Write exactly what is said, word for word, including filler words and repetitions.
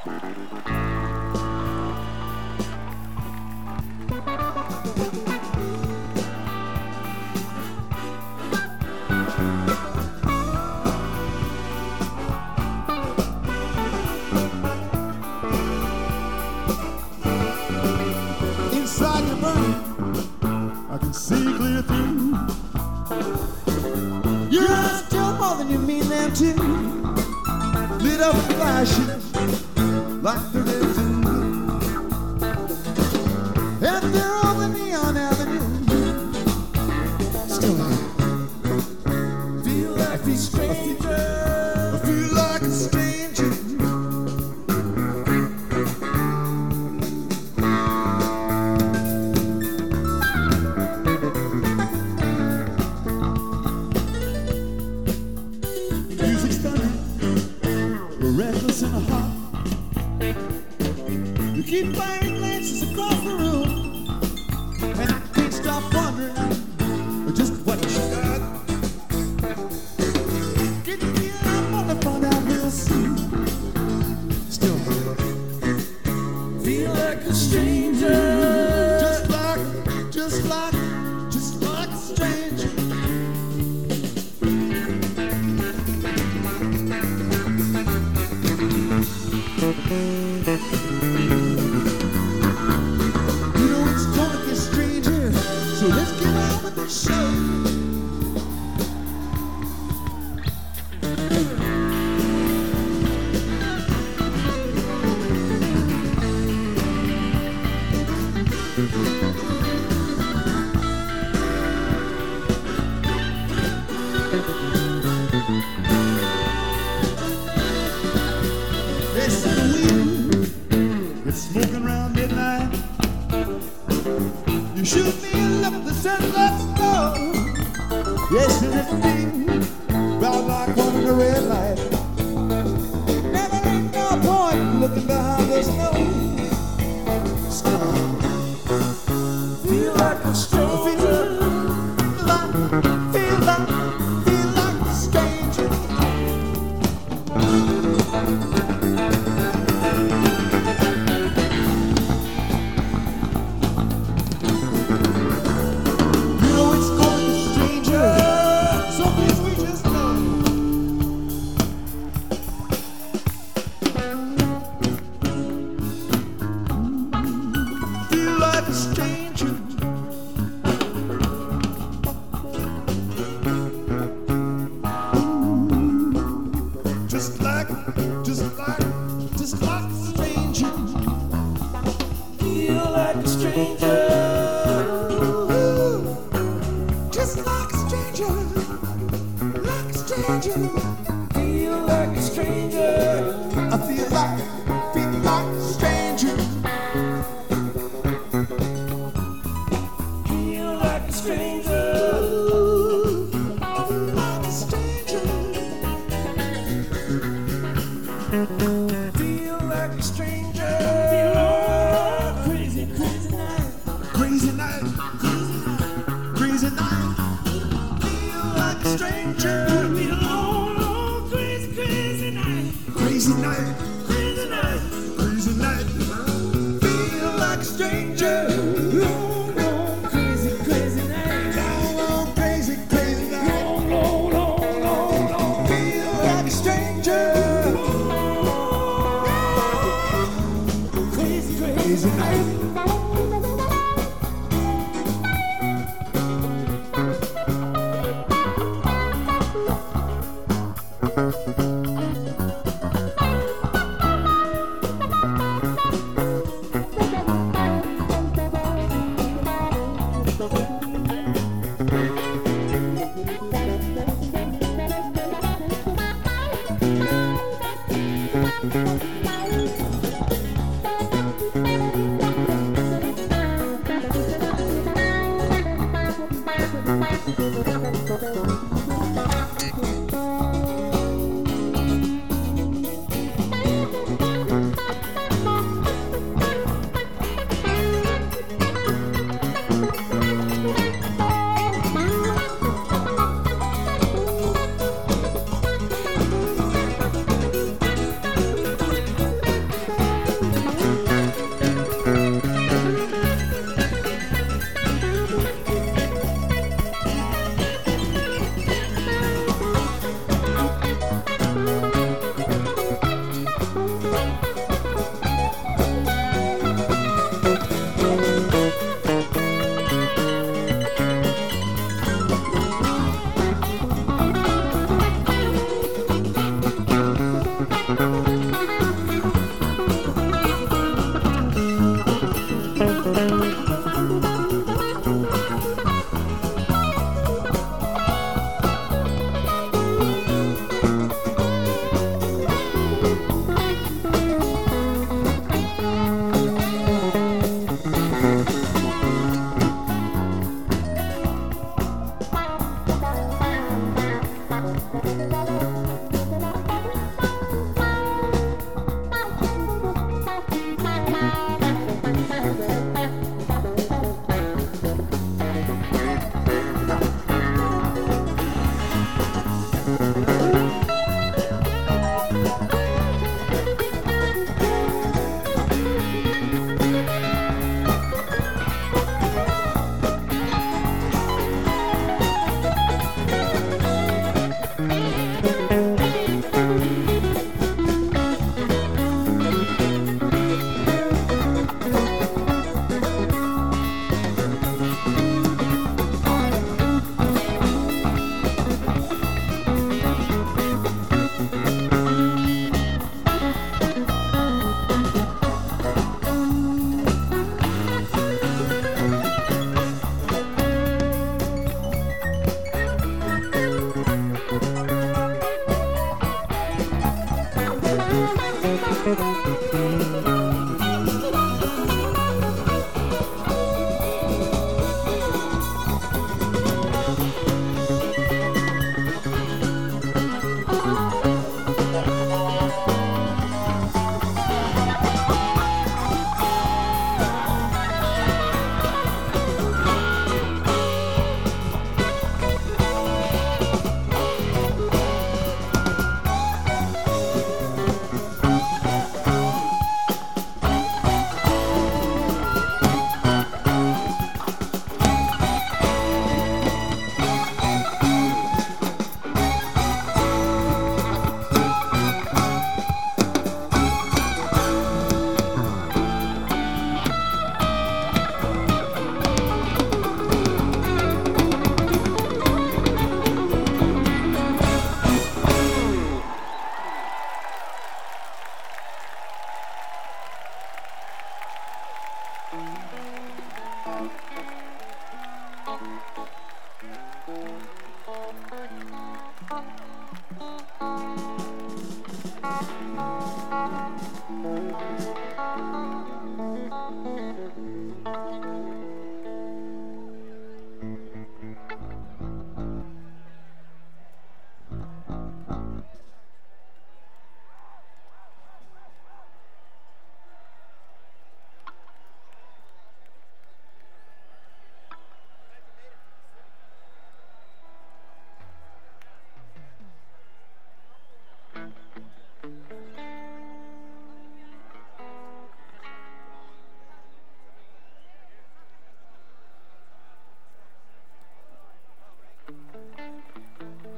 Inside your brain, I can see clear through. Your eyes tell more than you mean them to. Lit up and flashing like the red do. And they're on the neon avenue. Still I feel like a stranger. I feel like a stranger. Music's thunder, we're restless in the heart. You keep firing glances across the room, and I can't stop wondering just what you got. Get the feeling I'm gonna find out real soon. Still feel like a stranger, just like, just like, just like a stranger. You know it's gonna get stranger, so let's get on with the show. It's the wind, it's smoking around midnight. You shoot me and look, the sun let's go. Yes, and it's deep, round like one in the red light. Never ain't no point looking behind the snow. Feel like a stranger. Feel like, feel like, feel like a stranger. You know it's gonna be stranger, so please we just know. Feel like a stranger. Just like, just like, just like a stranger. Feel like a stranger. Just like a stranger, like a stranger. Feel like a stranger. I feel like, feel like a stranger. Feel like a stranger. I feel like a stranger. Feel like a stranger. Crazy, crazy night. Crazy night. Crazy night. Crazy night. Feel like a stranger. Feel long, long, crazy, crazy night. Crazy night. Crazy night. Thank you.